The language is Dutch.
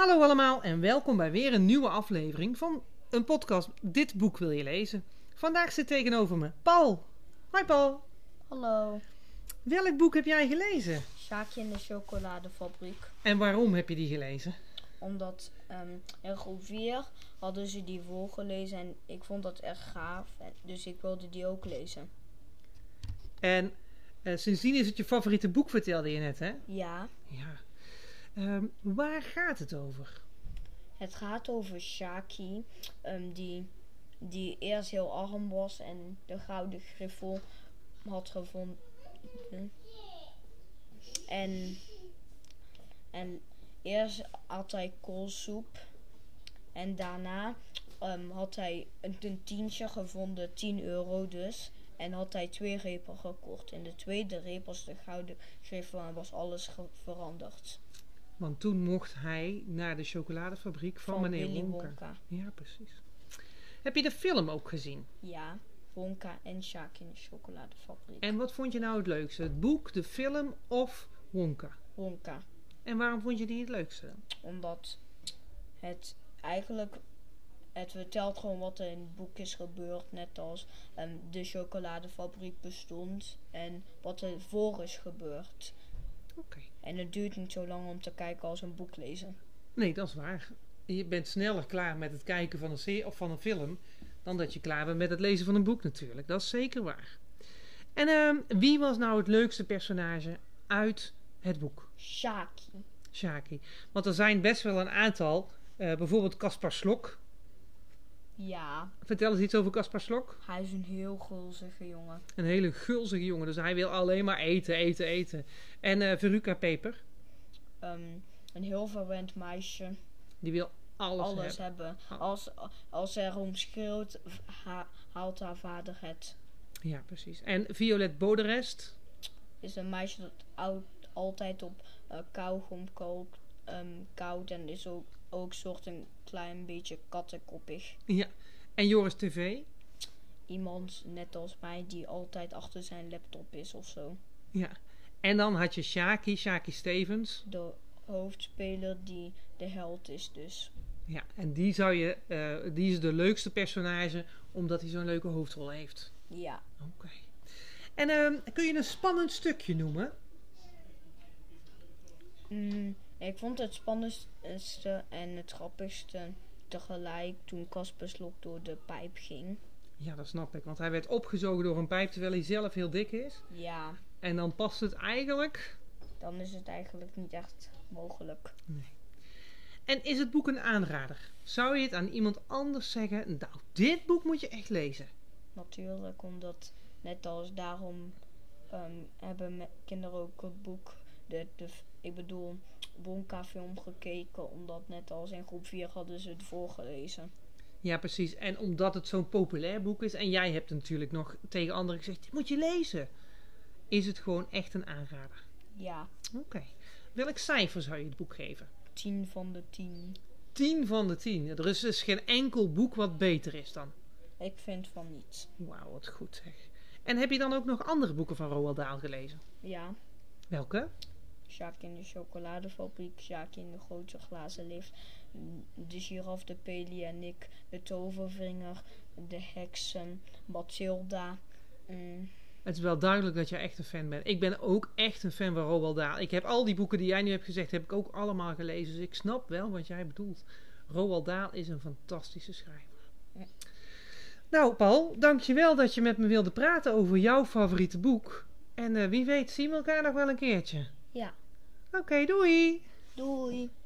Hallo allemaal en welkom bij weer een nieuwe aflevering van een podcast Dit boek wil je lezen. Vandaag zit tegenover me Paul. Hoi Paul. Hallo. Welk boek heb jij gelezen? Sjaakje en de chocoladefabriek. En waarom heb je die gelezen? Omdat in groep 4 hadden ze die voorgelezen en ik vond dat echt gaaf. Dus ik wilde die ook lezen. En sindsdien is het je favoriete boek, vertelde je net, hè? Ja. Ja. Waar gaat het over? Het gaat over Sjaki, die eerst heel arm was en de gouden griffel had gevonden. En eerst had hij koolsoep. En daarna had hij een tientje gevonden, 10 euro dus. En had hij 2 repen gekocht. En de tweede reep was de gouden griffel en was alles veranderd. Want toen mocht hij naar de chocoladefabriek van meneer Willy Wonka. Ja, precies. Heb je de film ook gezien? Ja, Wonka en Sjaak in de chocoladefabriek. En wat vond je nou het leukste? Het boek, de film of Wonka? Wonka. En waarom vond je die het leukste dan? Omdat het eigenlijk... Het vertelt gewoon wat er in het boek is gebeurd. Net als de chocoladefabriek bestond. En wat er voor is gebeurd. Oké. En het duurt niet zo lang om te kijken als een boek lezen. Nee, dat is waar. Je bent sneller klaar met het kijken van een serie of van een film dan dat je klaar bent met het lezen van een boek natuurlijk. Dat is zeker waar. En wie was nou het leukste personage uit het boek? Sjaki. Want er zijn best wel een aantal. Bijvoorbeeld Kaspar Slok. Ja. Vertel eens iets over Kaspar Slok. Hij is een heel gulzige jongen. Een hele gulzige jongen. Dus hij wil alleen maar eten. En Veruca Peper. Een heel verwend meisje. Die wil alles hebben. Als er om schreeuwt, haalt haar vader het. Ja, precies. En Violet Boderest. Is een meisje dat altijd op kauwgom koudt en is ook soort een klein beetje kattenkoppig. Ja. En Joris TV. Iemand net als mij die altijd achter zijn laptop is of zo. Ja. En dan had je Sjaki Stevens. De hoofdspeler die de held is dus. Ja, en die is de leukste personage omdat hij zo'n leuke hoofdrol heeft. Ja. Oké. En kun je een spannend stukje noemen? Ik vond het spannendste en het grappigste tegelijk toen Kaspar Slok door de pijp ging. Ja, dat snap ik. Want hij werd opgezogen door een pijp terwijl hij zelf heel dik is. Ja. En dan past het eigenlijk... Dan is het eigenlijk niet echt mogelijk. Nee. En is het boek een aanrader? Zou je het aan iemand anders zeggen? Nou, dit boek moet je echt lezen. Natuurlijk, omdat net als daarom hebben kinderen ook het boek, Wonka film gekeken. Omdat net als in groep 4 hadden ze het voorgelezen. Ja, precies. En omdat het zo'n populair boek is en jij hebt natuurlijk nog tegen anderen gezegd, dit moet je lezen. Is het gewoon echt een aanrader? Ja. Oké. Welk cijfer zou je het boek geven? 10 van de 10. 10 van de 10. Er is dus geen enkel boek wat beter is dan. Ik vind van niet. Wauw, wat goed zeg. En heb je dan ook nog andere boeken van Roald Dahl gelezen? Ja. Welke? Sjaak in de chocoladefabriek, Sjaak in de grote glazen lift, de giraf, de Peli en ik, de tovervinger, de heksen, Mathilda. Het is wel duidelijk dat jij echt een fan bent. Ik ben ook echt een fan van Roald Dahl. Ik heb al die boeken die jij nu hebt gezegd, heb ik ook allemaal gelezen. Dus ik snap wel wat jij bedoelt. Roald Dahl is een fantastische schrijver. Ja. Nou, Paul, dankjewel dat je met me wilde praten over jouw favoriete boek. En wie weet zien we elkaar nog wel een keertje. Ja. Oké, doei! Doei!